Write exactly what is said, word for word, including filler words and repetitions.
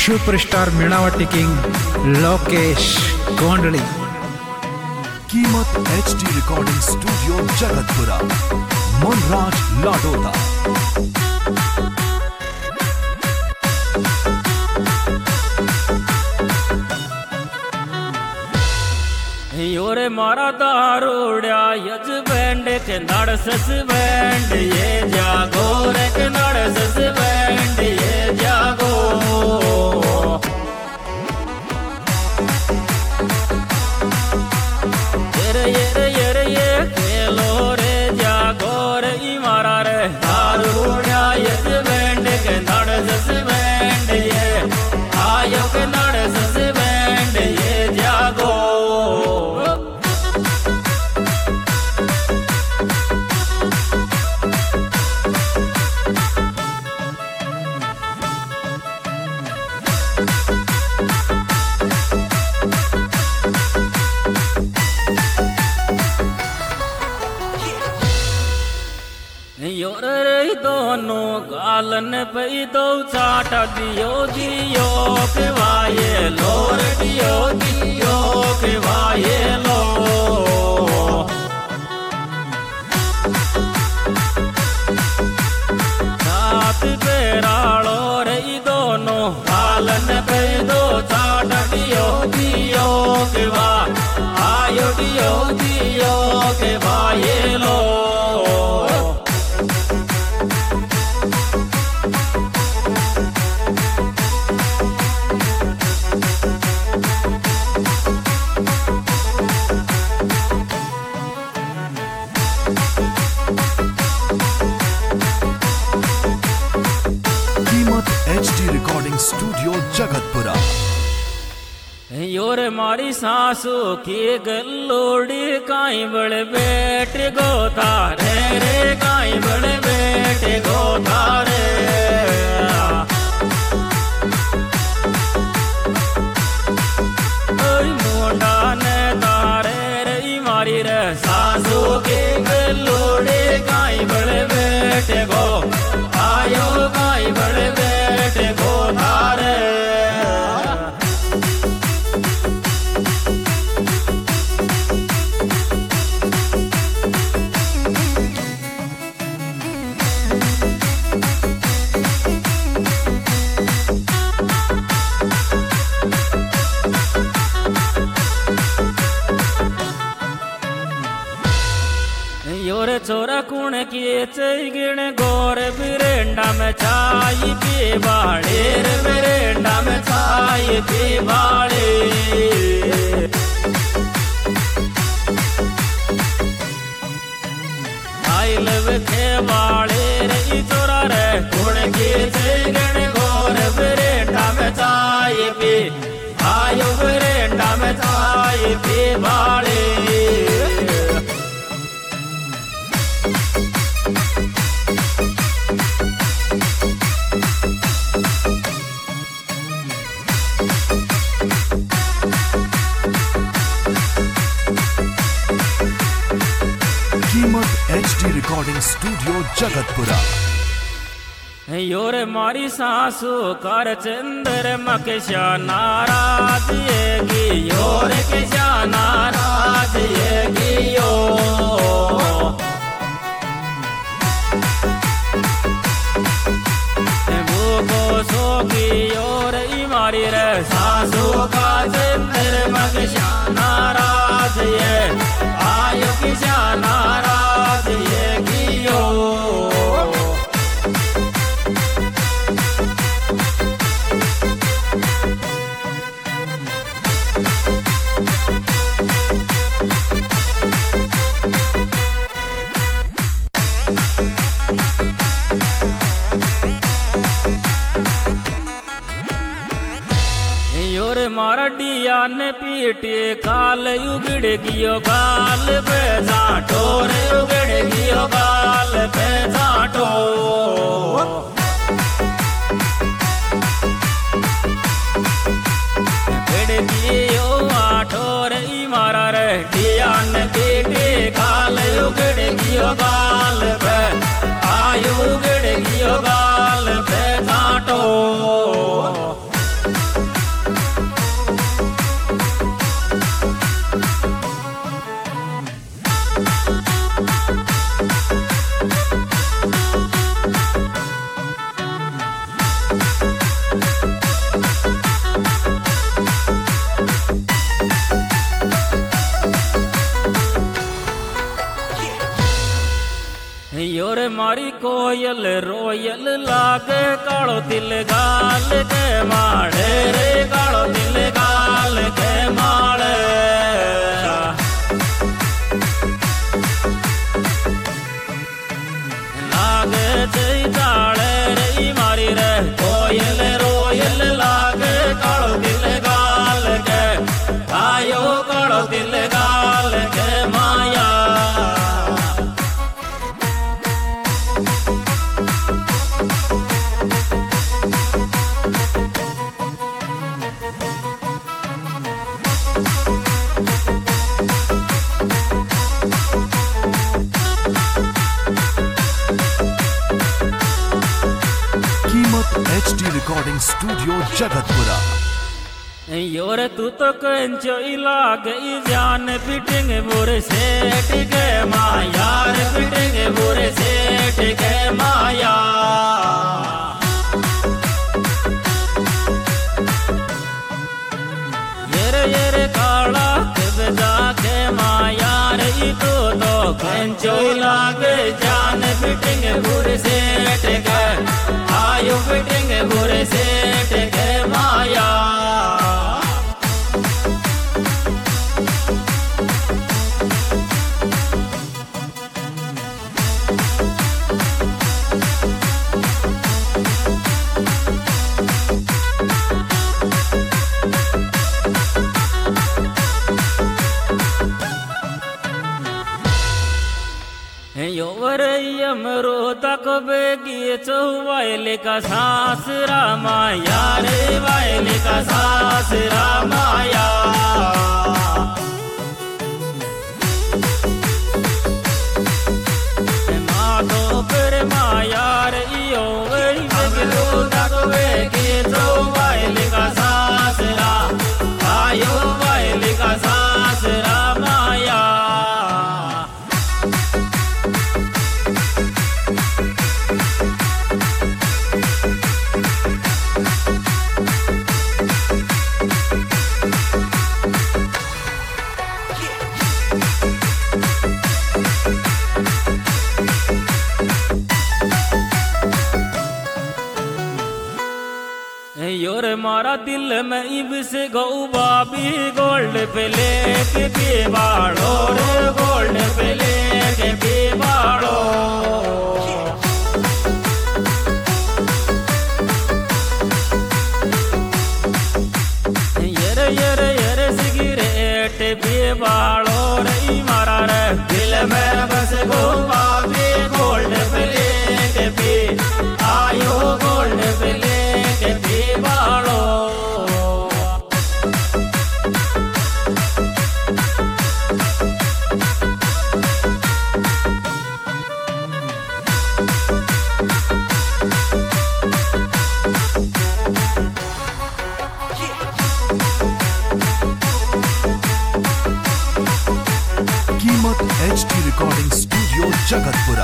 Superstar Meenawati king Lokesh Gondli. कीमत H D recording studio Jagatpura, Manraj Ladota. योरे मारा दारूड्या यज बैंड के नड़ सस बैंड ये जागो रे के नड़ सस बैंड ये जागो। येरे येरे येरे ये खेलो रे जागो रे ई मारा रे दारूड्या यज बैंड के नड़ सस बैंड ये आयो के नड़ सस बैंड ये जागो। दोनों गालन पे दो चाट दियो दियो के वाये लोर दियो दियो के वाये लो। सात पेराड़ो रे दोनों गालन पे दो चाट दियो दियो के वा आयो दियो दियो के वाये लो। H D recording studio Jagatpura. योर मारी सासू की गलोड़ी काई बड़े बेटे गोता रे रे काई बड़े बेटे गोता रे। मुंडा ने तारे रे मारी रे सासू की गलोड़ी काई बड़े बेटे गो आयो काई बड़े बेटे गो तारे। योरे चोरा कुण किए चैगिण गोर बिरेंडा में चाय पी बाड़े रे बिरेंडा में चाय पी बाड़े। आई लव खे बाड़े रे चोरा रे कुण किए चैगिण गोर बिरेंडा में चाय पी आयो बिरेंडा में चाय पी बाड़े। कीमत H D recording studio Jagatpura. योरे मारी सासू कर चंद्र मकेशा नाराज येगी योरे केशा नाराज येगी यो। भूखो सोगी योरे मारी रे सासू का चंद्र मकेशा नाराज ये आयो केशा नाराज येगी यो। मारा डिया ने पीटे काल उगड़ गियो गाल पे जाटो रे उगड़ गियो गाल पे जाटो। उगड़ गियो आठो रे मारा रे डिया ने पीटे काल उगड़ गियो गाल पे आयु उगड़ गियो गाल पे जाटो। कोयल रोयल लागे कालो तिल गाल के माड़े रे कालो तिल गाल के माड़े लागे चैताड़े रे मारी रे कोयल रोयल लागे कालो तिल गाल के आयो कालो तिल गाल के माया H D recording studio Jagatpura. योर तू तो कंचो इलाके जान फिटिंग बुरे सेठ के माया रे फिटिंग बुरे सेठ के माया येरे येरे काला के जाके माया रे तू तो कंचो इलाके जान फिटिंग बुरे सेठ के आयो फिटिंग बुरे सेठ के माया योवर यमरो तक बेगी चौवाइले का सास रामाया रे वाइले का सास रामाया माधो पर माया रे योवर यमरो तक बेगी चौवाइले का सास रा आयो वाइले का सास रामाया योर मारा दिल में इब से गौबा भी गोल्ड पे लेके पीवाड़ो रे गोल्ड पे लेके पीवाड़ो येरे येरे येरे सिगरेट पीवाड़ो रे मारा रे दिल में बस गौबा भी गोल्ड पे लेके पी आयो गोल्ड पे लेके पीवाड़ो कीमत H D recording studio Jagatpura.